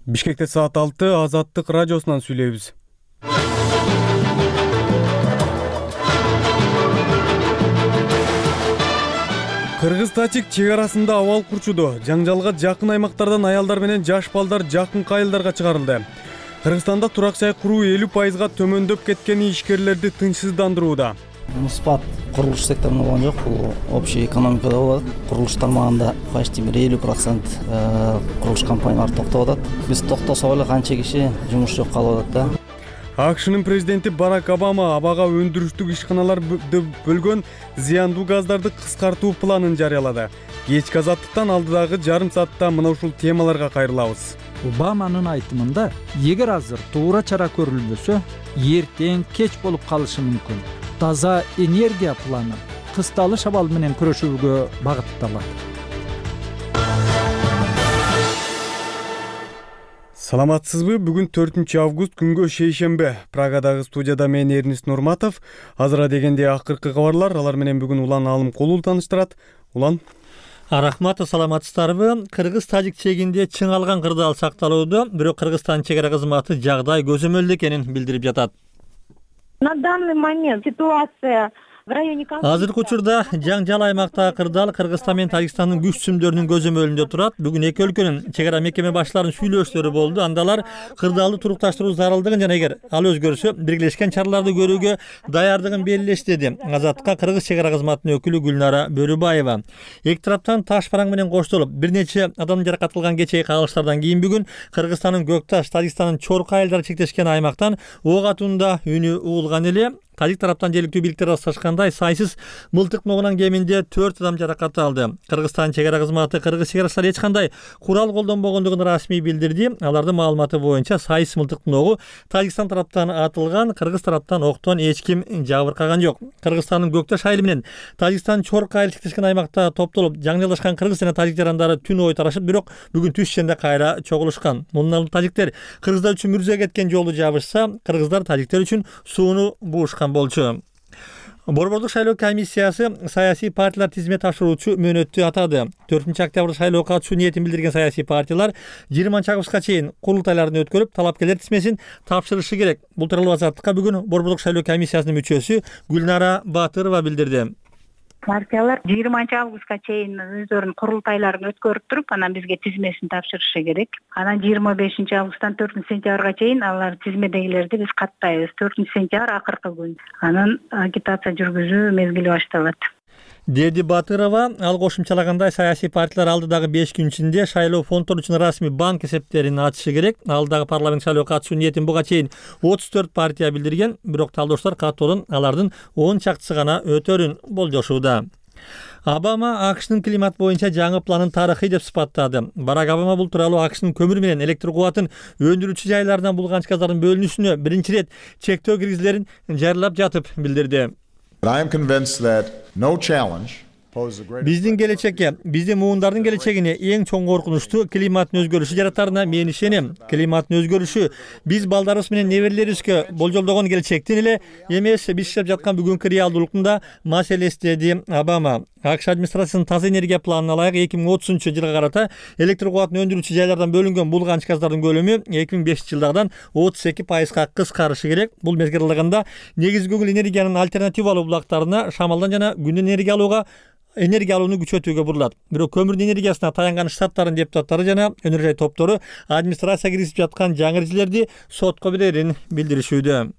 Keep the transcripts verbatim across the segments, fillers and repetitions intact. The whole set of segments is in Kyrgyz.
Бишкекте саат алты Азаттык радиосунан сүйлөйбүз. Кыргыз-Тажик чек арасында абал курчуду. Жаңжалга жакын аймактардан аялдар менен жаш балдар жакын кайылдарга чыгарылды. Кыргызстанда турак жай куруу элүү пайызга төмөндөп кеткени ишкерлерди тынчсыздандырууда. Муспат курулуш секторунда болгон жок, бул общий экономикада болот. Курулуш тармагында почти бир элүү процент курулуш компаниялары токтоп атат. Биз токтосок эле канча киши жумуш жок калып атат да. АКШнын президенти Барак Обама абага өндүрүштүк ишканаларды бөлгөн зыяндуу газдарды кыскартуу планын жарыялады. Кечки азаттыктан алдыдагы жарым саатта мына ушул темаларга кайрылабыз. Обаманын айтымында, эгер азыр туура чара көрүлбөсө, эртең кеч болуп калышы мүмкүн. Таза энергия планы кысталыш абал менен күрөшүүгө багытталат. Саламатсызбы? Бүгүн төртүнчү август күнгө шейшембе. Прагадагы студияда мен Эрнис Нурматов. Азыра дегенде акыркы кабарлар, алар менен бүгүн Улан Алымкулов тааныштырат. Улан. Рахмат, саламатсыздарбы? Кыргыз-Тажик чегинде чың алган кырдаал сакталууда, бирок Кыргызстан чек ара кызматы жагдай көзөмөлдүү экенин билдирип жатат. На данный момент ситуация в районе Азыркы учурда жаңжал аймактагы кырдаал Кыргызстан менен Тажикстандын күч сүмдөрүнүн көзөмөлүндө турат. Бүгүн эки өлкөнүн чек ара мекеме башчыларынын сүйлөшүүлөрү болду. Андалар кырдаалды турукташтыруу зарылдыгын жана эгер ал өзгөрсө биргелешкен чараларды көрүүгө даярдыгын белгилешти, деди Азаттыкка Кыргыз чек ара кызматынын өкүлү Гүлнара Бөрүбаева. Эки тараптан таш параң менен коштолуп, бир нече адам жаракат алган кечээки кагылыштардан кийин бүгүн Кыргызстандын Көкташ, Тажикстандын Чорку айылдары чектешкен аймактан ок атуунда үнү угулган эле. Тажик тараптан желиктүү бийликтер асташкандай сайсыз мылтык ногунан кеминде төрт адам жаракат алды. Кыргызстан чек ара кызматы Кыргыз чек арачылары эч кандай курал колдонбогондугун расмий билдирди. Алардын маалыматы боюнча сайсыз мылтык ногу Тажикстан тараптан атылган, Кыргыз тараптан октон эч ким жабыркаган жок. Кыргызстандын Көкташ айылы менен Тажикстан Чорку айылы чектешкен аймакта топтолуп жаңжалдашкан кыргыз жана тажик жарандары түн ой тарашып, бирок бүгүн түш ичинде кайра чогулушкан. Мунун алып тажиктер кыргыздар үчүн мүрзө кеткен жолду жабышса, кыргыздар тажиктер үчүн сууну буушкан болчу. Борбордук шайлоо комиссиясы саясий партиялар тизме тапшыруучу мөөнөттү атады. төртүнчү октябрда шайлоого катышуу ниетин билдирген саясий партиялар жыйырманчы августка чейин курултайларын өткөрүп, талапкерлер тизмесин тапшырышы керек. Бул тууралуу Азаттыкка бүгүн Борбордук шайлоо комиссиясынын мүчөсү Гүлнара Батырова билдирди. Партиялар жыйырманчы августка чейин өздөрүнүн курултайларын өткөрүп туруп, анан бизге тизмесин тапшырышы керек. Анан жыйырма бешинчи августтан төртүнчү сентябрга чейин алар тизмедегилерди биз каттайбыз. төртүнчү сентябрь акыркы күн. Анан агитация жүргүзүү мезгили башталат. Деди Батырова. Ал кошумчалагандай, саясий партиялар алдыдагы беш күн ичинде шайлоо фонддору үчүн расмий банк эсептерин ачышы керек. Алдагы парламент шайлоого катышуу ниетин буга чейин отуз төрт партия билдирген, бирок талдоочулар каттоодон алардын он чактысы гана өтөрүн болжошууда. Обама АКШнын климат боюнча жаңы планын тарыхый деп сыпаттады. Барак Обама бул тууралуу АКШнын көмүр менен электр кубатын өндүрүүчү жайларынан булганч газдардын бөлүнүшүнө биринчи ирет чектөө киргизилерин жарыялап жатып билдирди. I am convinced that no challenge Биздин келечекке, биздин муундардын келечегине эң чоң коркунучту климаттын өзгөрүшү жаратарына мен ишенем. Климаттын өзгөрүшү биз балдарыбыз менен неберелерибизге болжолдогон келечектин эле эмес, биз иштеп жаткан бүгүнкү реалдуулуктун да маселеси, деди Обама. АКШ администрациясынын таза энергия планына ылайык эки миң отузунчу жылга карата электр кубатын өндүрүүчү жайлардан бөлүнгөн булганч газдардын көлөмү эки миң бешинчи жылдагыдан отуз эки пайызга кыскарышы керек. Бул мезгил аралыгында негизги көңүл энергиянын альтернативалуу булактарына, шамалдан жана күндөн энергия алууга энергия алууну күчөтүүгө бурулат. Бирок көмүрдүн энергиясына таянган штаттардын депутаттары жана өнөр жай топтору администрация киргизип жаткан жаңы эрежелерди сотко берерин билдиришүүдө.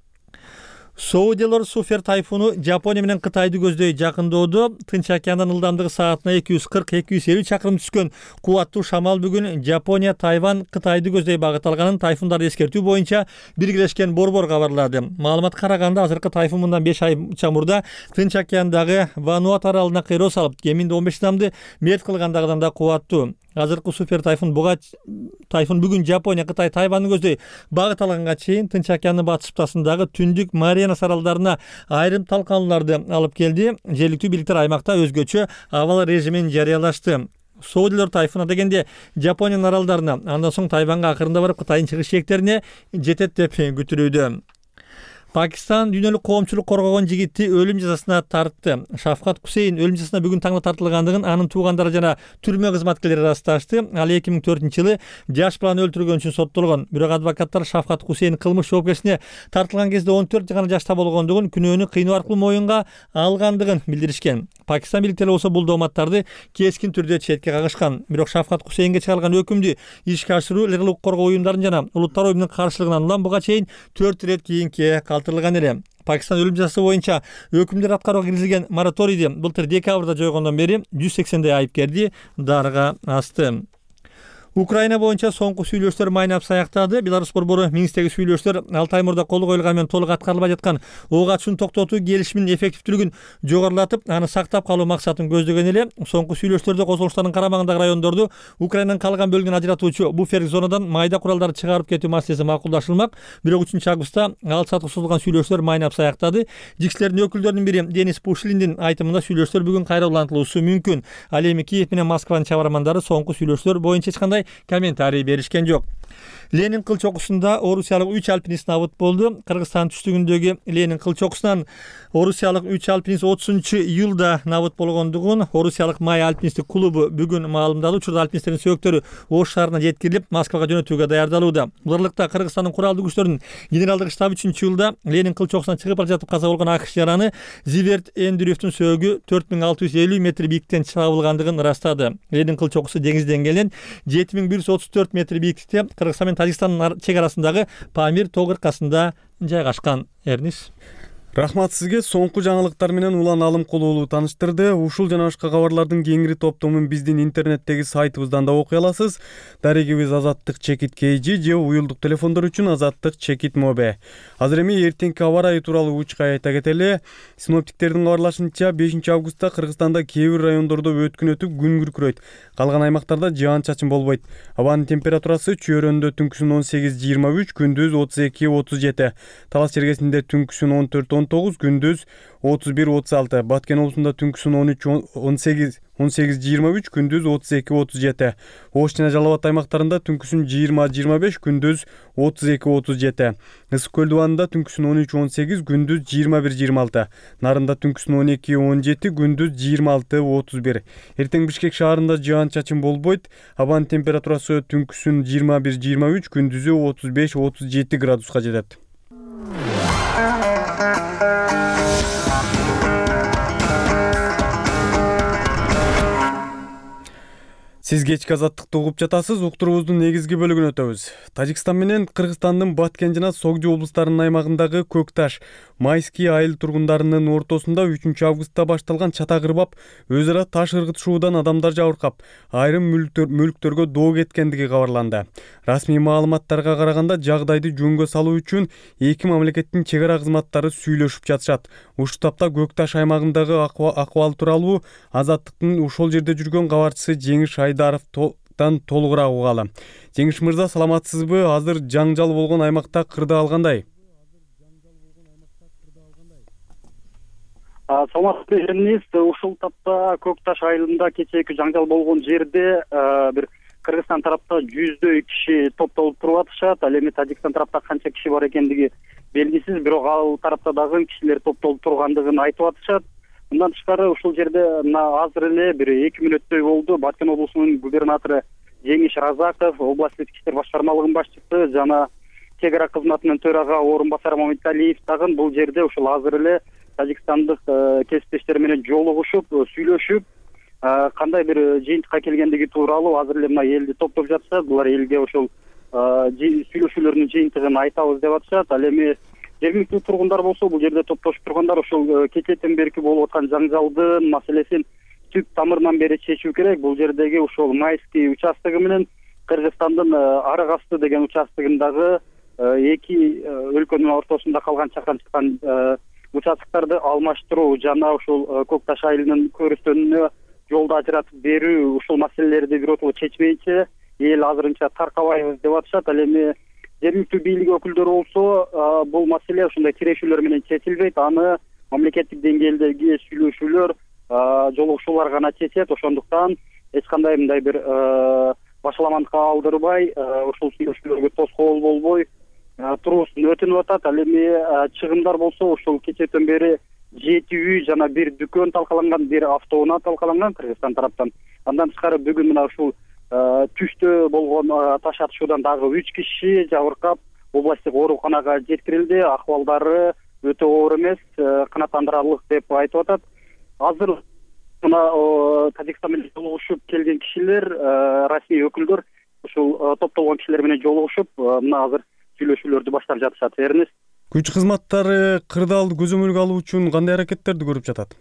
Соудилор Суфер тайфуну Жапония менен Кытайды көздөй жакындоодо. Тынч океандан ылдамдыгы саатына эки жүз кырк эки жүз элүү чакырым түскөн кубаттуу шамал бүгүн Жапония, Тайвань, Кытайды көздөй багыт алганын тайфундарды эскертүү боюнча биргелешкен борбор кабарлады. Маалыматка караганда, азыркы тайфун мындан беш ай чамурда Тынч океандагы Вануату аралына кыйроо салып, кеминде он беш адамды мерт кылгандагыдан да кубаттуу. Азыркы супер тайфун буга тайфун бүгүн Жапония, Кытай, Тайваньды көздөй багыт алганга чейин Тынч океандын батыш птасындагы түндүк Марианас аралдарына айрым талканууларды алып келди. Жергиликтүү бийликтер аймакта өзгөчө абал режимин жарыялашты. Соудилор тайфуна дегенде Жапониянын аралдарына, андан соң Тайваньга, акырында барып Кытайдын чыгыш жээктерине жетет деп күтүлүүдө. Пакистан дүйнөлүк коомчулук коргогон жигитти өлүм жазасына тартты. Шафкат Хусейн өлүм жазасына бүгүн таңда тартылгандыгын анын туугандары жана түрмө кызматкерлери ырасташты. Ал эки миң төртүнчү жылы жаш баланы өлтүргөн үчүн соттолгон. Бирок адвокаттар Шафкат Хусейн кылмыш жоопкерчилигине тартылган кезде он төрт гана жашта болгондугун, күнөөнү кыйноо аркылуу моюнга алгандыгын билдиришкен. Пакистан бийликтери болсо бул дооматтарды кескин түрдө четке кагышкан. Бирок Шафкат Хусейнге чыгарылган өкүмдү ишке ашыруу ылгылык коргоо уюмдарын жана улуттар уюмунун каршылыгынан улам буга чейин төрт ирет кийинке калтырылган эле. Пакистан өлүм жазасы боюнча өкүмдөр аткарууга киргизилген мораторийди былтыр декабрда жойгондон бери жүз сексендей айыпкерди дарыга асты. Украина боюнча соңку сүйлөшүүлөр майнап саяктады. Беларусь борбору Минсктеги сүйлөшүүлөр алты ай мурда кол коюлган менен толук аткарылбай жаткан ок атышууну токтотуу келишиминин эффективдүүлүгүн жогорулатып, аны сактап калуу максатын көздөгөн эле. Соңку сүйлөшүүлөрдө козголуштардын карамагындагы райондорду Украинанын калган бөлүгүнөн ажыратуучу буфер зонадан майда куралдарды чыгарып кетүү маселеси макулдашылмак. Бирок үчүнчү августта алты саатка созулган сүйлөшүүлөр майнап саяктады. Жикшилердин өкүлдөрүнүн бири Денис Пушлиндин айтымында сүйлөшүүлөр бүгүн кайра улантылуусу мүмкүн. Ал эми Киев менен Москванын чабармандары соңку сүйлөшүүлөр боюнча эч кандай комментарий беришкен жок. Ленин кыл чокусунда орусиялык үч альпинист набыт болду. Кыргызстан түштүгүндөгү Ленин кыл чокусунан орусиялык үч альпинист отузунчу июлда набыт болгондугун орусиялык Май альпинисттик клубу бүгүн маалымдады. Учурда альпинисттердин сөөктөрү Ош шаарына жеткирилип, Москвага жөнөтүүгө даярдалууда. Буларлыкта Кыргызстандын куралдуу күчтөрүнүн генералдык штабы үчүнчү июлда Ленин кыл чокусунан чыгып бара жатып каза болгон АКШ жараны Зиверт Эндүревдин сөөгү төрт миң алты жүз элүү метр бийиктиктен чабылгандыгын ырастады. Ленин кыл чокусу деңизден келген жети миң бир жүз отуз төрт метр бийиктикте Кыргызстан менен Тажикстандын чек арасындагы Памир тоо кыркасында жайгашкан. Эрнис. Рахмат сизге. Соңку жаңылыктар менен Улан Алымкулуулу тааныштырды. Ушул жана башка кабарлардын кеңири топтомун биздин интернеттеги сайтыбыздан да окуй аласыз. Дарегибиз Азаттык Чекит Кейжи же уюлдук телефондор үчүн Азаттык Чекит Мобе. Азыр эми эртеңки аба ырайы тууралуу учка айта кетели. Синоптиктердин кабарлашынча бешинчи августта Кыргызстанда кээ бир райондордо өткүн өтүп күн күркүрөйт. Калган аймактарда жаан-чачын болбойт. Абанын температурасы чөйрөндө түнкүсүн он сегиз жыйырма үч, күндүз отуз эки отуз жети. Талас чергесинде түнкүсүн он төрт он тогуз, күндүз отуз бир отуз алты. Баткен облусунда түнкүсүн он үч он сегиз он сегиз жыйырма үч, күндүз отуз эки отуз жети. Ош жана Жалал Абад аймактарында түнкүсүн жыйырма жыйырма беш, күндүз отуз эки отуз жети. Ысык көл дубанында түнкүсүн он үч он сегиз, күндүз жыйырма бир жыйырма алты. Нарында түнкүсүн он эки он жети, күндүз жыйырма алты отуз бир. Эртең Бишкек шаарында жаан-чачын болбойт. Абанын температурасы түнкүсүн жыйырма бир жыйырма үч, күндүзү отуз беш отуз жети градуска жетет. Сиз кечки азаттыкты угуп жатасыз. Уктуруубуздун негизги бөлүгүнө өтөбүз. Тажикстан менен Кыргызстандын Баткен жана Согжу облустарынын аймагындагы Көкташ, Майский айыл тургундарынын ортосунда үчүнчү августта башталган чата кырбап, өз ара таш ыргытышуудан адамдар жабыркап, айрым мүлктөргө доо кеткендиги кабарланды. Расмий маалыматтарга караганда жагдайды жөнгө салуу үчүн эки мамлекеттин чек ара кызматтары сүйлөшүп жатышат. Ушул тапта Көкташ аймагындагы акыбал тууралуу Азаттыктын ошол жерде жүргөн кабарчысы Жеңиш Айдаровдон толугураак угалы. Жеңиш мырза, саламатсызбы? Азыр жаңжал болгон аймакта кырдаал кандай? Саламатсызбы, Эрнис. Ушул тапта Көкташ айылында кечээки жаңжал болгон жерде бир Кыргызстан тарапта жүздөй киши топтолуп туруп атышат. Ал эми Тажикстан тарапта канча киши бар экендиги белгисиз, бирок ал тарапта дагы кишилер топтолуп тургандыгын айтып атышат. Мындан тышкары ушул жерде мына азыр эле бир эки мүнөттөй болду Баткен облусунун губернатору Жеңиш Разаков, областтык ички иштер башкармалыгынын башчысы жана чек ара кызматынын төрага орун басары Мамиталиев дагы бул жерде ушул азыр эле тажикстандык кесиптештери менен жолугушуп, сүйлөшүп, кандай бир жыйынтыкка келгендиги тууралуу азыр эле мына элди топтоп жатышат. Булар элге ошол сүйлөшүүлөрдүн жыйынтыгын айтабыз деп атышат. Ал эми жергиликтүү тургундар болсо бул жерде топтошуп тургандар ошол кечээден берки болуп аткан жаңжалдын маселесин түп тамырынан бери чечүү керек. Бул жердеги ошол Майский участогу менен Кыргызстандын Арык асты деген участогундагы эки өлкөнүн ортосунда калган чакан чыккан участокторду алмаштыруу жана ошол Көкташ айылынын көрүстөнүнө жолду ажыратып берүү, ушул маселелерди биротоло чечпейинче эл азырынча таркабайбыз деп атышат. Ал эми жергиликтүү бийлик өкүлдөрү болсо бул маселе ушундай тирешүүлөр менен чечилбейт, аны мамлекеттик деңгээлдеги сүйлөшүүлөр, жолугушуулар гана чечет. Ошондуктан эч кандай мындай бир башаламандыкка алдырбай, ушул сүйлөшүүлөргө тоскоол болбой, туруусун өтүнүп атат. Ал эми чыгымдар болсо ушул кечээден бери жети үй жана бир дүкөн талкаланган, бир автоунаа талкаланган Кыргызстан тараптан. Андан тышкары бүгүн мына ушул түштө болгон таш атышуудан дагы үч киши жабыркап областтык ооруканага жеткирилди. Акыбалдары өтө оор эмес, канааттандырарлык деп айтып атат. Азыр мына Тажикстан менен жолугушуп келген кишилер, расмий өкүлдөр ушул топтолгон кишилер менен жолугушуп, мына азыр сүйлөшүүлөрдү баштап жатышат. Эрнест. Күч кызматтары кырдаалды көзөмөлгө алуу үчүн кандай аракеттерди көрүп жатат?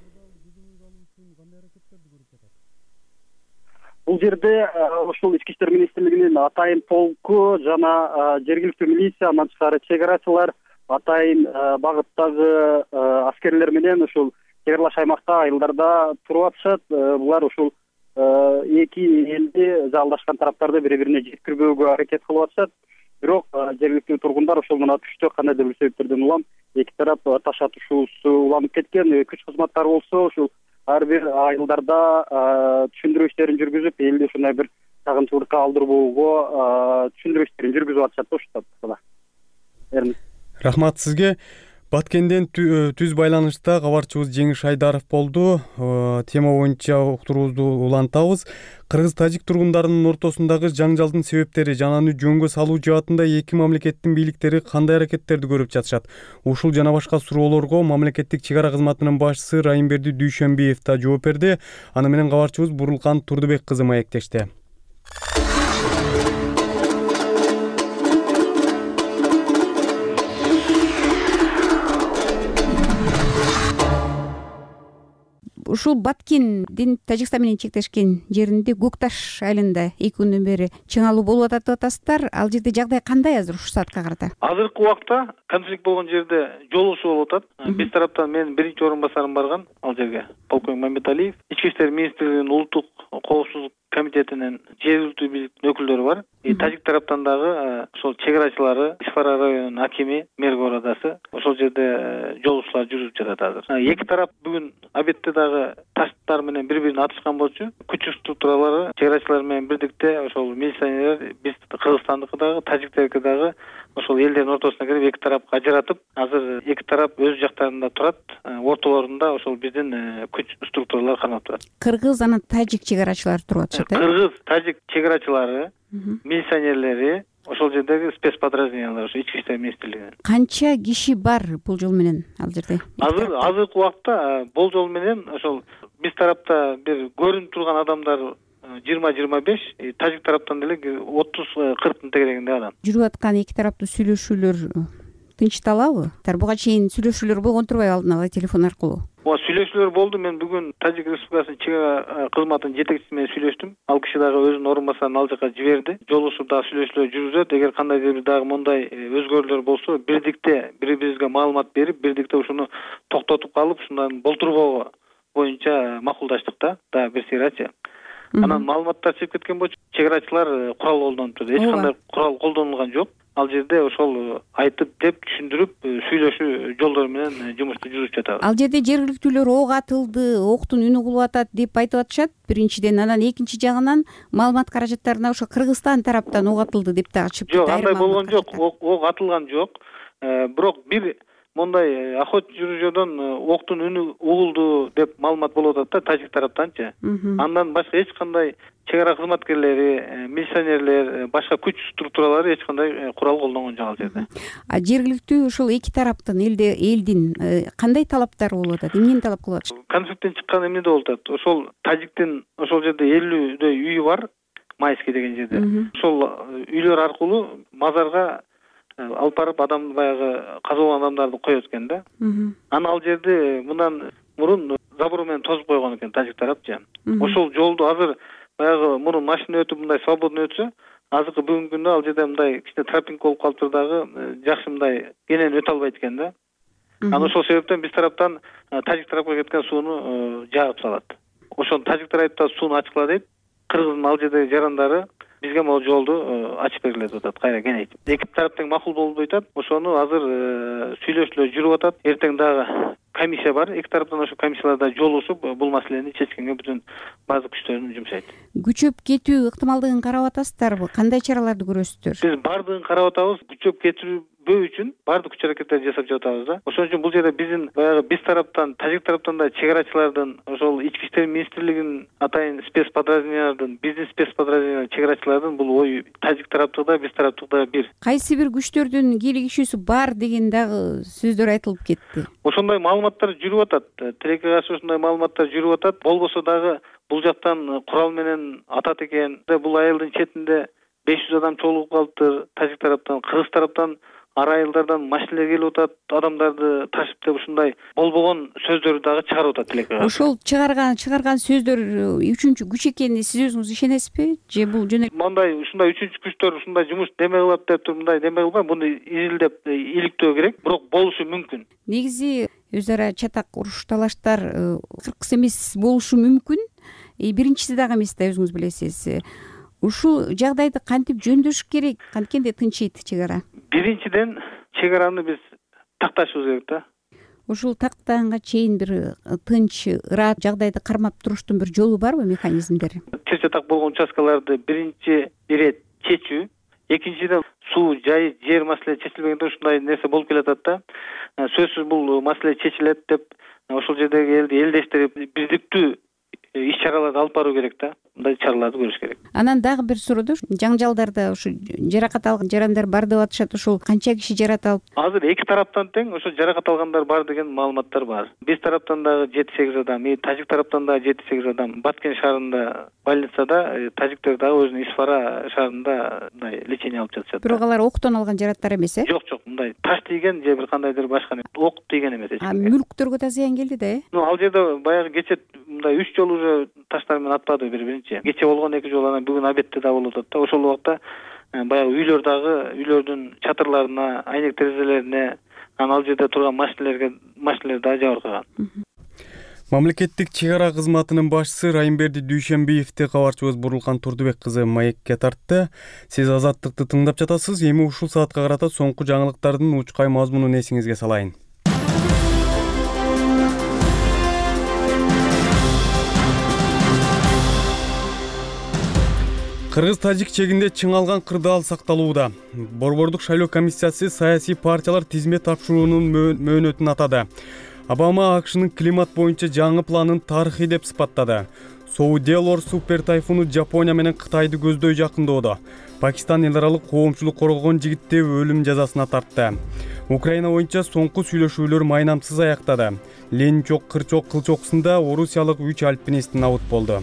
Бул жерде ушул ички иштер министрлигинин атайын полку жана жергиликтүү милиция, андан тышкары чек арачылар, атайын багыттагы аскерлер менен ушул чек аралаш аймакта, айылдарда туруп атышат. Булар ушул эки элди жалдашкан тараптарды бири-бирине жеткирбөөгө аракет кылып атышат. Бирок жергиликтүү тургундар ошол мына түштө кандайдыр бир себептерден улам эки тарап таш атышуусу уланып кеткен. Күч кызматтары болсо ушул ар бир айылдарда түшүндүрүү иштерин жүргүзүп, элди ушундай бир сагынчылыкка алдырбоого түшүндүрүү иштерин жүргүзүп атышат да ушул тапкыда. Рахмат сизге. Баткенден түз байланышта кабарчыбыз Жеңиш Айдаров болду. Тема боюнча уктуруубузду улантабыз. Кыргыз-тажик тургундарынын ортосундагы жаңжалдын себептери жана аны жөнгө салуу жаатында эки мамлекеттин бийликтери кандай аракеттерди көрүп жатышат? Ушул жана башка суроолорго мамлекеттик чек ара кызматынын башчысы Райымберди Дүйшөнбиев да жооп берди. Аны менен кабарчыбыз Бурулкан Турдубек кызы маектешти. Ушул Баткендин Тажикстан менен чектешкен жеринде Көк Таш айылында эки күндөн бери чыңалуу болуп атат деп атасыздар. Ал жерде жагдай кандай азыр ушул саатка карата? Азыркы убакта конфликт болгон жерде жолугушуу болуп атат. Биз тараптан менин биринчи орун басарым барган ал жерге, полковник Мамбеталиев. Ички иштер министрлигинин улуттук коопсуздук комитетинин жергиликтүү бийликтин өкүлдөрү бар. Тажик тараптан дагы ошол чек арачылары, Ишфара районунун акими, Мерго орадасы ошол жерде жолугушуулар жүрүп жатат азыр. Эки тарап бүгүн обедте дагы таштар менен бири-бирин атышкан болчу. Күч структуралары чек арачылар менен бирдикте ошол милиционерлер биз Кыргызстандыкы дагы, тажиктердики дагы ошол элдердин ортосуна кирип эки тарапка ажыратып, азыр эки тарап өз жактарында турат. Ортолорунда ошол биздин күч структуралар кармап турат. Кыргыз жана тажик чек арачылары туруп атышат. Кыргыз, тажик чек арачылары, милиционерлери, ошол жердеги спецподразделениялар, ошо ички иштер министрлигинин. Канча киши бар болжол менен ал жерде? Азыр азыркы убакта болжол менен ошол биз тарапта бир көрүнүп турган адамдар жыйырма жыйырма беш, тажик тараптан деле отуз кырктын тегерегинде адам. Жүрүп аткан эки тараптуу сүйлөшүүлөр тынчталабы? Буга чейин сүйлөшүүлөр болгон турбайбы алдын ала телефон аркылуу? Ооба, сүйлөшүүлөр болду. Мен бүгүн Тажик Республикасынын чек ара кызматынын жетекчиси менен сүйлөштүм. Ал киши дагы өзүнүн орун басарын ал жака жиберди. Жолугушуп дагы сүйлөшүүлөр жүргүзөт. Эгер кандайдыр бир дагы мондай өзгөрүүлөр болсо, бирдикте бири-бирибизге маалымат берип, бирдикте ушуну токтотуп калып, ушундан болтурбоо боюнча макулдаштык да, дагы бир сыйрачы. Анан маалыматтар чыгып кеткен болчу. Чек арачылар курал колдонуп турду. Эч кандай курал колдонулган жок. Ал жерде ошол айтып деп түшүндүрүп сүйлөшүү жолдору менен жумушту жүргүзүп жатабыз. Ал жерде жергиликтүүлөр ок атылды, октун үнү кулуп атат деп айтып атышат. Биринчиден, анан экинчи жагынан маалымат каражаттарына ошо Кыргызстан тараптан ок атылды деп дагы чыгып кетти. Жок, андай болгон жок. Ок атылган жок. Бирок бир мондай охот жүрүүжөдөн октун үнү угулду деп маалымат болуп атат да тажик тараптанчы. Андан башка эч кандай чек ара кызматкерлери, милиционерлер, башка күч структуралары эч кандай курал колдонгон жок ал жерде. А жергиликтүү ушул эки тараптын элде элдин кандай талаптары болуп атат? Эмнени талап кылып атышат? Конфликттен чыккан эмне болуп атат? Ошол тажиктин ошол жерде элүүдөй үйү бар, Майский деген жерде. Ошол үйлөр аркылуу мазарга алып барып адам баягы казалган адамдарды коет экен да. Анан ал жерде мындан мурун забор менен тосуп койгон экен тажик тарапчы. Ошол жолду азыр баягы мурун машина өтүп мындай свободно өтсө, азыркы бүгүнкү күндө ал жерде мындай кичине тропинг болуп калыптыр дагы, жакшы мындай кенен өтө албайт экен да. Анан ошол себептен биз тараптан тажик тарапка кеткен сууну жаап салат. Ошону тажиктер айтып атат, сууну ачкыла дейт. Кыргыздын ал жердеги жарандары бизге могу жолду ачып бергиле деп атат, кайра кенейтип. Эки тарап тең макул болбой атат. Ошону азыр сүйлөшүүлөр жүрүп атат. Эртең дагы комиссия бар. Эки тараптан ошо комиссияларда жолугушуп бул маселени чечкенге бүтүн база күчтөрүн жумшайт. Күчөп кетүү ыктымалдыгын карап атасыздарбы? Кандай чараларды көрөсүздөр? Биз бардыгын карап атабыз. Күчөп кетүү үчүн баардык күч аракеттерди жасап жатабыз да. Ошон үчүн бул жерде биздин баягы биз тараптан, тажик тараптан да чек арачылардын, ошол Ички иштер министрлигинин атайын спецподразделениялардын, биздин спецподразделениялар чек арачылардын бул ою тажик тараптык да, биз тараптык да бир. Кайсы бир күчтөрдүн кийлигишүүсү бар деген дагы сөздөр айтылып кетти. Ошондой маалыматтар жүрүп атат. Тилекке каршы ошондой маалыматтар жүрүп атат. Болбосо дагы бул жактан курал менен атат экен. Бул айылдын четинде беш жүз адам чогулуп калыптыр. Тажик тараптан, кыргыз тараптан ара айылдардан машиналар келип атат, адамдарды ташып деп ушундай болбогон сөздөрдү дагы чыгарып атат тилекке каршы. Ошол чыгарган чыгарган сөздөр үчүнчү күч экенине сиз өзүңүз ишенесизби? Же бул жөн эле мындай ушундай үчүнчү күчтөр ушундай жумуш неме кылат деп туруп мындай неме кылбай, муну изилдеп иликтөө керек, бирок болушу мүмкүн. Негизи өз ара чатак уруш талаштар кыркыс эмес болушу мүмкүн. Биринчиси дагы эмес да, өзүңүз билесиз. Ушул жагдайды кантип жөндөш керек? Канткенде тынчыйт чек ара? Биринчиден чек араны биз такташыбыз керек да. Ушул тактаганга чейин бир тынч, ырат жагдайды кармап туруштун бир жолу барбы, механизмдери? Тез жатак болгон участкаларды биринчи ирет чечүү, экинчиден суу, жай, жер маселе чечилбегенде ушундай нерсе болуп келатат да. Сөзсүз бул маселе чечилет деп ошол жердеги элди элдештирип биздиктүү иш чараларды алып баруу керек да. Мындай чараларды көрүш керек. Анан дагы бир суроо, жаңжалдарда ушу жаракат алган жарандар бар деп атышат. Ошол канча киши жаратылып? Азыр эки тараптан тең ошо жаракат алгандар бар деген маалыматтар бар. Биз тараптан дагы жети сегиз адам, тажик тараптан дагы жети сегиз адам. Баткен шаарында больницада, тажиктер дагы өзүнүн Исфара шаарында мындай лечение алып жатышат. Бирок алар октон алган жараттар эмес, э? Жок, жок, мындай таш тийген же бир кандайдыр башка ок тийген эмес. А мүлктөргө да зыян келди да, э? Ну, ал жерде баягы кече мындай үч жолу уже таштар менен атпады бир-биринчи. Кече болгон эки жолу, анан бүгүн абетте да болуп атат да. Ошол убакта баягы үйлөр дагы, үйлөрдүн чатырларына, айнек терезелерине, анан ал жерде турган машиналерге, машиналер дагы жабыркаган. Мамлекеттик чек ара кызматынын башчысы Райымберди Дүйшөнбиевди кабарчыбыз Бурулкан Турдубек кызы маекке тартты. Сиз Азаттыкты тыңдап жатасыз. Эми ушул саатка карата соңку жаңылыктардын учкай мазмунун эсиңизге салайын. Кыргыз-тажик чегинде чыңалган кырдаал сакталууда. Борбордук шайлоо комиссиясы саясий партиялар тизме тапшыруунун мөөнөтүн атады. Обама АКШнын климат боюнча жаңы планын тарыхый деп сыпаттады. Соуделор супер тайфуну Жапония менен Кытайды көздөй жакындоодо. Пакистан эл аралык коомчулук коргогон жигитти өлүм жазасына тартты. Украина боюнча соңку сүйлөшүүлөр майнамсыз аяктады. Ленчок, Кырчок, Кылчоксунда орусиялык үч альпинист набыт болду.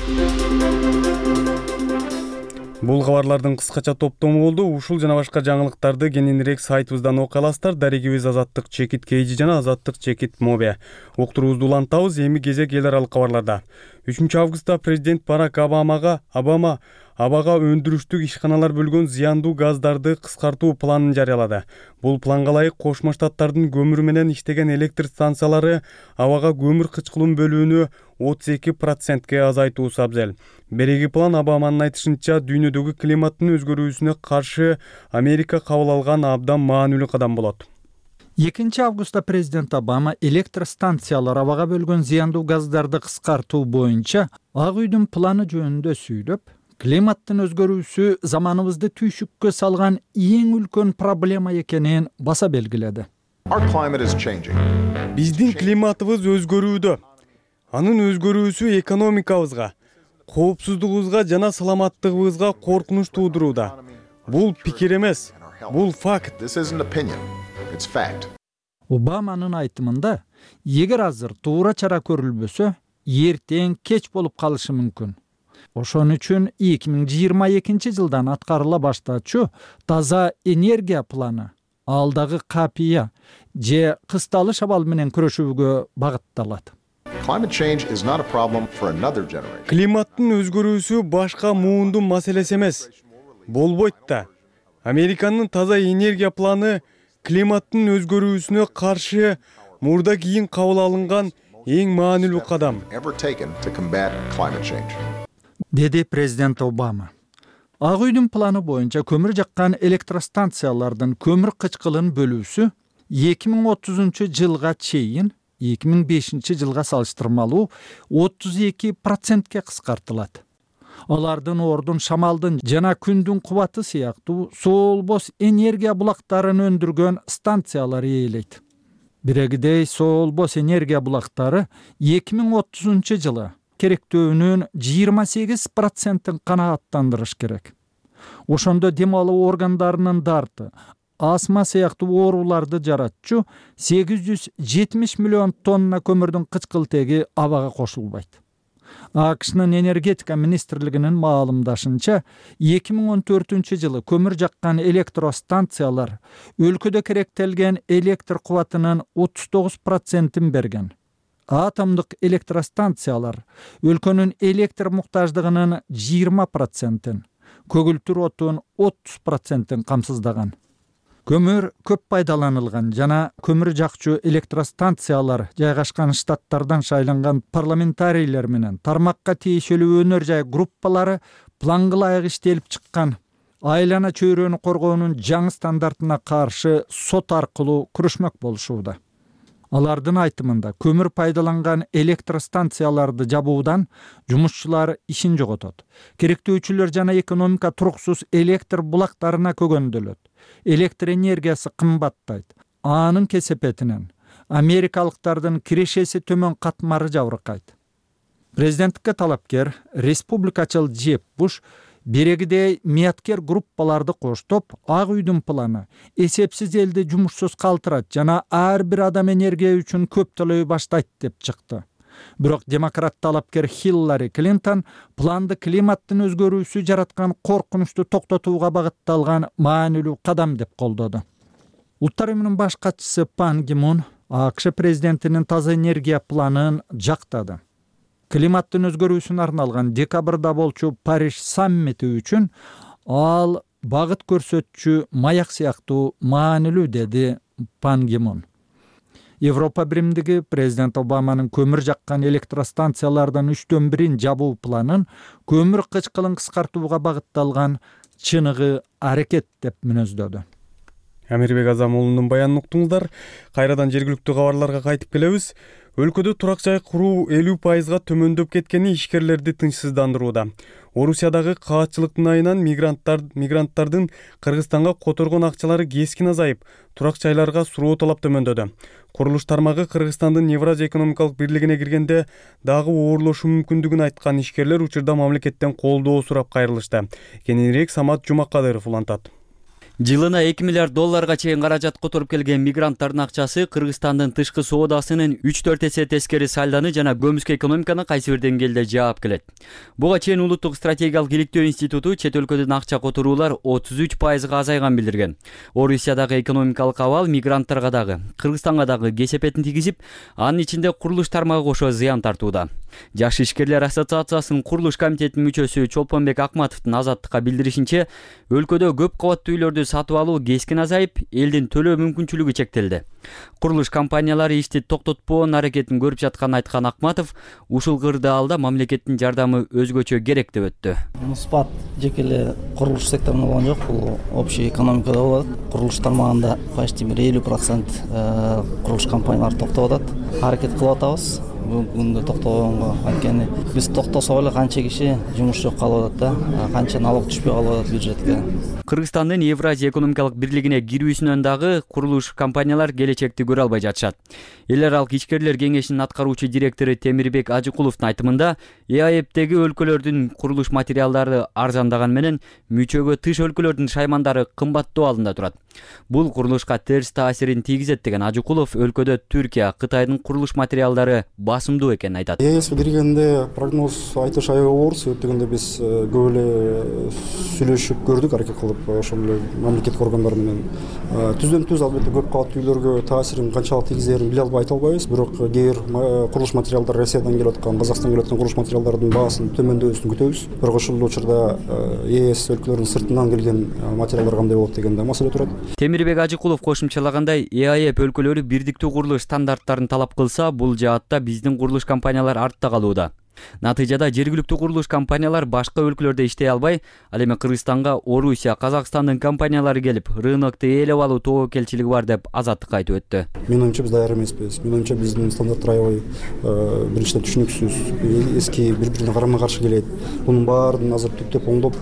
Бул кабарлардын кыскача топтому болду. Ушул жана башка жаңылыктарды кененирээк сайтыбыздан окуй аласыздар. Дарегибиз Азаттык чекит Кейжи жана Азаттык чекит Мобе. Уктуруубузду улантабыз. Эми кезек эл аралык кабарларда. үчүнчү августта президент Барак Обамага Обама абага өндүрүштүк ишканалар бөлгөн зыяндуу газдарды кыскартуу планын жарыялады. Бул планга ылайык Кошмо Штаттардын көмүр менен иштеген электр станциялары абага көмүр кычкылын бөлүүнү отуз эки процентке азайтуусу абзел. Береги план Обаманын айтышынча дүйнөдөгү климаттын өзгөрүүсүнө каршы Америка кабыл алган абдан маанилүү кадам болот. экинчи августта президент Обама электр станциялар абага бөлгөн зыяндуу газдарды кыскартуу боюнча Ак үйдүн планы жөнүндө сүйлөп, климаттын өзгөрүүсү заманыбызды түйшүккө салган эң үлкөн проблема экенин баса белгиледи. Биздин климатыбыз өзгөрүүдө. Анын өзгөрүүсү экономикабызга, коопсуздугубузга жана саламаттыгыбызга коркунуч туудурууда. Бул пикир эмес, бул факт. Обаманын айтымында, эгер азыр туура чара көрүлбөсө, эртең кеч болуп калышы мүмкүн. Ошон үчүн эки миң жыйырма экинчи жылдан аткарыла баштачу таза энергия планы алдагы капия же кысталыш абал менен күрөшүүгө багытталат. Климаттын өзгөрүүсү башка муундун маселеси эмес. Болбойт да. Американын таза энергия планы климаттын өзгөрүүсүнө каршы мурда кийин кабыл алынган эң маанилүү кадам, деди президент Обама. Ак үйдүн планы боюнча көмүр жаккан электростанциялардын көмүр кычкылын бөлүүсү эки миң отузунчу жылга чейин эки миң бешинчи жылга салыштырмалуу отуз эки процентке кыскартылат. Алардын ордун шамалдын жана күндүн кубаты сыяктуу соолбос энергия булактарын өндүргөн станциялар ээлейт. Бирегидей соолбос энергия булактары эки миң отузунчу жылы керектөөнүн жыйырма сегиз процентин канааттандырыш керек. Ошондо дем алуу органдарынын дарты, астма сыяктуу ооруларды жаратчу сегиз жүз жетимиш миллион тонна көмүрдүн кычкылтеги абага кошулбайт. АКШнын энергетика министрлигинин маалымдашынча, эки миң он төртүнчү жылы көмүр жаккан электростанциялар өлкөдө керектелген электр кубатынын отуз тогуз процентин берген. Атомдук электростанциялар өлкөнүн электр муктаждыгынын жыйырма процентин, көгүлтүр отун отуз процентин камсыздаган. Көмүр көп пайдаланылган жана көмүр жакчу электростанциялар жайгашкан штаттардан шайланган парламентарийлер менен тармакка тиешелүү өнөр жай группалары планга ылайык иштелип чыккан айлана чөйрөнү коргоонун жаңы стандартына каршы сот аркылуу күрөшмөк болушууда. Алардын айтымында көмүр пайдаланган электростанцияларды жабуудан жумушчулар ишин жоготот. Керектөөчүлөр жана экономика туруксуз электр булактарына көгөндөлөт. Электр энергиясы кымбаттайт. Анын кесепетинен америкалыктардын кирешеси төмөн катмары жабыркайт. Президенттикке талапкер республикачыл Джеб Буш берегидей мияткер группаларды коштоп, Ак үйдүн планы эсепсиз элди жумушсуз калтырат жана ар бир адам энергия үчүн көп төлөй баштайт деп чыкты. Бирок демократ талапкер Хиллари Клинтон планды климаттын өзгөрүүсү жараткан коркунучту токтотууга багытталган маанилүү кадам деп колдоду. Улуттар уюмунун баш катчысы Пан Ги Мун АКШ президентинин таза энергия планын жактады. Климаттын өзгөрүүсүнө арналган декабрда болчу Париж саммити үчүн ал багыт көрсөтчү маяк сыяктуу маанилүү, деди Пан Ги Мун. Европа биримдиги президент Обаманын көмүр жаккан электростанциялардан үчтөн бирин жабуу планын көмүр кычкылын кыскартууга багытталган чыныгы аракет деп мүнөздөдү. Амирбек Азам уулунун баянын уктуңуздар. Кайрадан жергиликтүү кабарларга кайтып келебиз. Өлкөдө турак жай куруу элүү пайызга төмөндөп кеткени ишкерлерди тынчсыздандырууда. Орусиядагы каатчылыктын айынан мигранттар мигранттардын Кыргызстанга которгон акчалары кескин азайып, турак жайларга суроо талап төмөндөдү. Курулуш тармагы Кыргызстандын Евразия экономикалык бирлигине киргенде дагы оорлошу мүмкүндүгүн айткан ишкерлер учурда мамлекеттен колдоо сурап кайрылышты. Кененирээк Самат Жумакадыров улантат. Жылына эки миллиард долларга чейин каражат которуп келген мигранттардын акчасы Кыргызстандын тышкы соодасынын үч төрт эсе тескери сальданы жана көмүскө экономиканы кайсы бир деңгээлде жаап келет. Буга чейин Улуттук стратегиялык иликтөө институту чет өлкөдөн акча которуулар отуз үч пайызга азайган билдирген. Орусиядагы экономикалык абал мигранттарга дагы, Кыргызстанга дагы кесепетин тийгизип, анын ичинде курулуш тармагы кошо зыян тартууда. Жаш ишкерлер ассоциациясынын курулуш комитетинин мүчөсү Чолпонбек Акматовдун Азаттыкка билдиришинче, өлкөдө көп кабаттуу үйлөрдү сатып алуу кескин азайып, элдин төлөө мүмкүнчүлүгү чектелди. Курулуш компаниялары ишти токтотпоонун аракетин көрүп жатканын айткан Акматов, ушул кырдаалда мамлекеттин жардамы өзгөчө керек деп өттү. Спад жеке эле курулуш секторунда болгон жок, бул общий экономикада болот. Курулуш тармагында почти бир элүү процент курулуш компаниялары токтоп атат. Аракет кылып атабыз. Бүгүндө токтогонго, анткени биз токтосок эле канча киши жумуш жок калып атат да, канча налог түшпөй калып атат бюджетке. Кыргызстандын Евразия экономикалык бирлигине кирүүсүнөн дагы курулуш компаниялар келечекти көрө албай жатышат. Эл аралык ишкерлер кеңешинин аткаруучу директору Темирбек Ажыкуловдун айтымында, ЭАЭПтеги өлкөлөрдүн курулуш материалдары арзандаган менен мүчөгө тыш өлкөлөрдүн шаймандары кымбаттоо алында турат. Бул курулушка терс таасирин тийгизет деген Ажыкулов өлкөдө Түркия, Кытайдын курулуш материалдары басымдуу экенин айтат. ЕСке киргенде прогноз айтыш аябай оор, себеп дегенде биз көп эле сүйлөшүп көрдүк, аракет кылып ошол эле мамлекеттик органдар менен. Түздөн түз албетте көп кабаттуу үйлөргө таасирин канчалык тийгизерин биле албай айта албайбыз, бирок кээ бир курулуш материалдар Россиядан келип аткан, Казакстандан келип аткан курулуш материалдардын баасын төмөндөбүзүн күтөбүз. Бирок ошол учурда ЕС өлкөлөрүнүн сыртынан келген материалдар кандай болот деген да маселе турат. Темирбек Ажыкулов кошумчалагандай, ЭАЭП өлкөлөрү бирдиктүү курулуш стандарттарын талап кылса, бул жаатта биздин курулуш компаниялар артта калууда. Натыйжада жергиликтүү курулуш компаниялар башка өлкөлөрдө иштей албай, ал эми Кыргызстанга Орусия, Казакстандын компаниялары келип, рынокты ээлеп алуу тобокелчилиги бар деп Азаттыкка айтып өттү. Менин оюмча биз даяр эмеспиз. Менин оюмча биздин стандарттар аябай биринчиден түшүнүксүз, эски бири-бирине карама-каршы келет. Бунун баарын азыр түптөп оңдоп,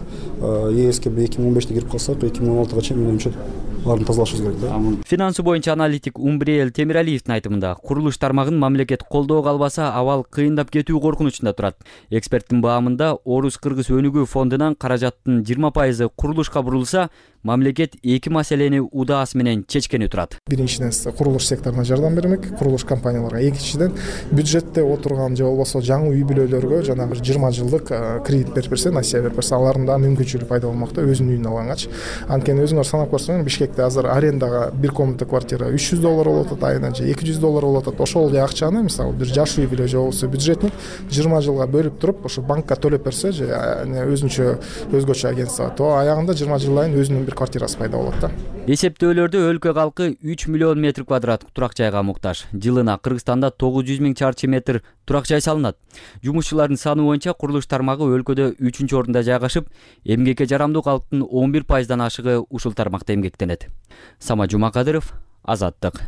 ЕСке эки миң он беште кирип калсак, эки миң он алтыга чейин менин оюмча аларды тазалашыбыз керек да. Финансы боюнча аналитик Умбриел Темиралиевдин айтымында, курулуш тармагын мамлекет колдоого албаса, абал кыйындап кетүү коркунучунда турат. Эксперттин баамында, Орус-Кыргыз өнүгүү фондунан каражаттын жыйырма пайызы курулушка бурулса, мамлекет эки маселени удаасы менен чечкени турат. Биринчиден курулуш секторуна жардам бермек, курулуш компанияларга. Экинчиден бюджетте отурган же болбосо жаңы үй бүлөлөргө жанагы жыйырма жылдык кредит берип берсе, насия берип берсе, алардын да мүмкүнчүлүгү пайда болмок да, өзүнүн үйүн алгангач. Анткени өзүңөр санап көрсөңөр, Бишкекте азыр арендага бир комната квартира үч жүз доллар болуп атат, айынан же эки жүз доллар болуп атат. Ошол акчаны мисалы бир жаш үй бүлө же болбосо бюджетник жыйырма жылга бөлүп туруп, ошо банкка төлөп берсе, же өзүнчө өзгөчө агентство, то аягында жыйырма жылдан өзүнүн бир квартирасы пайда болот да. Эсептөөлөрдө өлкө калкы үч миллион метр квадрат турак жайга муктаж. Жылына Кыргызстанда тогуз жүз миң чарчы метр турак жай салынат. Жумушчулардын саны боюнча курулуш тармагы өлкөдө үчүнчү орунда жайгашып, эмгекке жарамдуу калктын он бир пайыздан ашыгы ушул тармакта эмгектенет. Сама Жумакадыров, Азаттык.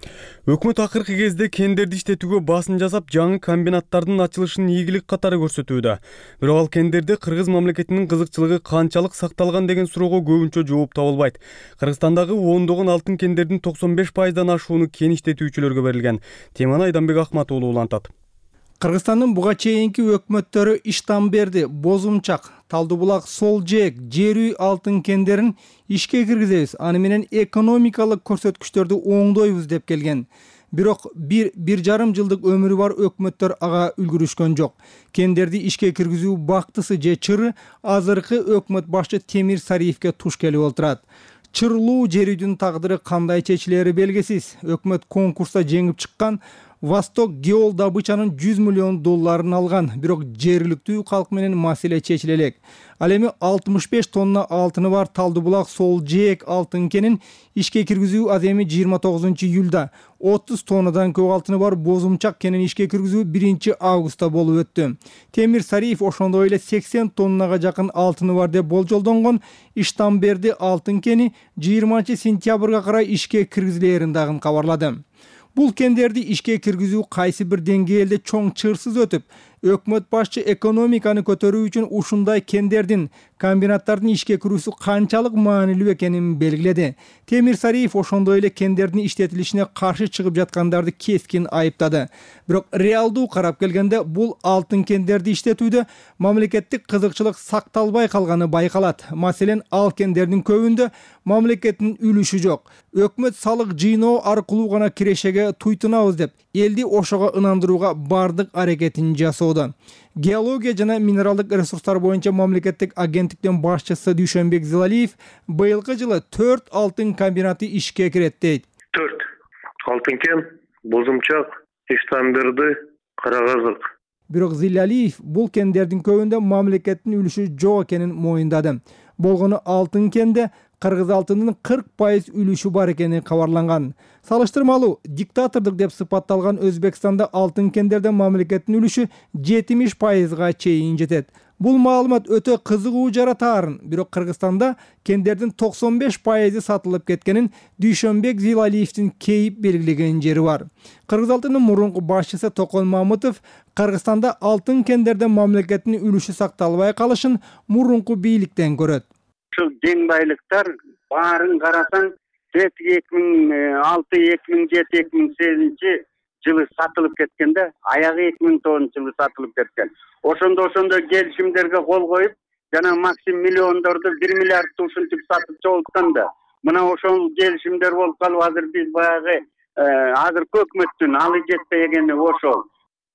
Өкмөт акыркы кезде кендерди иштетүүгө басым жасап, жаңы комбинаттардын ачылышын ийгилик катары көрсөтүүдө. Бирок ал кендерде Кыргыз мамлекетинин кызыкчылыгы канчалык сакталган деген суроого көбүнчө жооп табылбайт. Кыргызстандагы ондогон алтын кендердин токсон беш пайыздан ашууну кен иштетүүчүлөргө берилген. Теманы Айданбек Акматуулу улантат. Кыргызстандын буга чейинки өкмөттөрү Иштамберди, Бозумчак, Талдыбулак, Сол-Жээк, жер үй алтын кендерин ишке киргизебиз, аны менен экономикалык көрсөткүчтөрдү оңдойбуз деп келген. Бирок бир бир жарым жылдык өмүрү бар өкмөттөр ага үлгүрүшкөн жок. Кендерди ишке киргизүү бактысы же чыры азыркы өкмөт башчы Темир Сариевке туш келип отурат. Чырлуу жер үйдүн тагдыры кандай чечилери белгисиз. Өкмөт конкурста жеңип чыккан Восток геол добычанын жүз миллион долларын алган, бирок жергиликтүү калк менен маселе чечиле элек. Ал эми алтымыш беш тонна алтыны бар Талдыбулак Сол-Жээк алтын кенин ишке киргизүү аз эми жыйырма тогузунчу июлда, отуз тоннадан көп алтыны бар Бозумчак кенин ишке киргизүү биринчи августта болуп өттү. Темир Сариев ошондой эле сексен тоннага жакын алтыны бар деп болжолдонгон Иштамберди алтын кени жыйырманчы сентябрга карай ишке киргизилерин дагы кабарлады. Бул кендерди ишке киргизүү кайсы бир деңгээлде чоң чырсыз өтүп, өкмөт башчы экономиканы көтөрүү үчүн ушундай кендердин, комбинаттардын ишке кирүүсү канчалык маанилүү экенин белгиледи. Темир Сариев ошондой эле кендердин иштетилишине каршы чыгып жаткандарды кескин айыптады. Бирок реалдуу карап келгенде бул алтын кендерди иштетүүдө мамлекеттик кызыкчылык сакталбай калганы байкалат. Маселен, ал кендердин көбүндө мамлекеттин үлүшү жок. Өкмөт салык жыйноо аркылуу гана кирешеге туйтунабыз деп элди ошого ынандырууга бардык аракетин жасоодо. Геология жана минералдык ресурстар боюнча мамлекеттик агенттиктин башчысы Дүйшөнбек Зилалиев быйылкы жылы төрт алтын комбинаты ишке кирет дейт. төрт алтын кен, Бозумчак, Иштамберди, Карагазык. Бирок Зилалиев бул кендердин көбүндө мамлекеттин үлүшү жок экенин моюндады. Болгону алтын кенде кыргыз алтынынын кырк пайыз үлүшү бар экени кабарланган. Салыштырмалуу диктатордук деп сыпатталган Өзбекстанда алтын кендерде мамлекеттин үлүшү жетимиш пайызга чейин жетет. Бул маалымат өтө кызыгуу жаратаарын, бирок Кыргызстанда кендердин токсон беш пайызы сатылып кеткенин Дүйшөнбек Зилалиевдин кейип белгилеген жери бар. Кыргыз алтынынын мурунку башчысы Токон Мамытов Кыргызстанда алтын кендерде мамлекеттин үлүшү сакталбай калышын мурунку бийликтен көрөт. Ушул дең байлыктар баарын карасаң эки миң алты, эки миң жети, эки миң сегизинчи жылы сатылып кеткенде, аягы эки миң тогузунчу жылы сатылып кеткен. Ошондо ошондо келишимдерге кол коюп, жана максим миллиондорду бир миллиард ушинтип сатып чогултканда, мына ошол келишимдер болуп калып, азыр биз баягы азыркы өкмөттүн алы жетпегени ошол.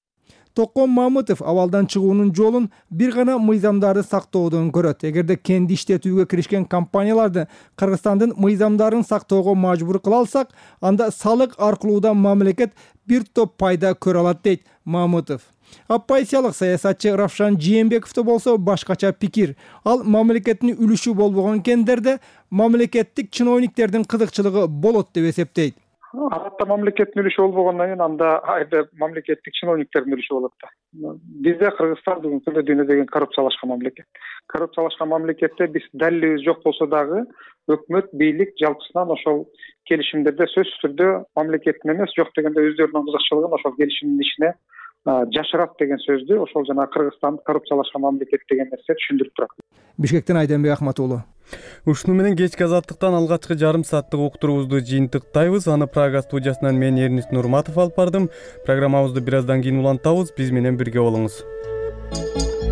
Токон Мамытов абалдан чыгуунун жолун бир гана мыйзамдарды сактоодон көрөт. Эгерде кенди иштетүүгө киришкен компанияларды Кыргызстандын мыйзамдарын сактоого мажбур кыла алсак, анда салык аркылуу да мамлекет бир топ пайда көрө алат дейт Мамытов. Оппозициялык саясатчы Равшан Жээнбековдо болсо башкача пикир. Ал мамлекеттин үлүшү болбогон кендерде мамлекеттик чиновниктердин кызыкчылыгы болот деп эсептейт. Алатта мамлекеттин үлүшү болбогондон кийин анда айда мамлекеттик чиновниктердин үлүшү болот да. Бизде Кыргызстан бүгүнкү күндө дүйнөдөгү коррупциялашкан мамлекет. Коррупциялашкан мамлекетте биз далилибиз жок болсо дагы өкмөт, бийлик жалпысынан ошол келишимдерде сөзсүз түрдө мамлекеттин эмес, жок дегенде өздөрүнүн кызыкчылыгын ошол келишимдин ичине жашырат деген сөздү ошол жана Кыргызстан коррупциялашкан мамлекет деген нерсе түшүндүрүп турат. Бишкектен Айденбек Ахмат уулу. Ушуну менен кечки азаттыктан алгачкы жарым сааттык уктуруубузду жыйынтыктайбыз. Аны Прага студиясынан мен Эрнис Нурматов алып бардым. Программабызды бир аздан кийин улантабыз. Биз менен бирге болуңуз.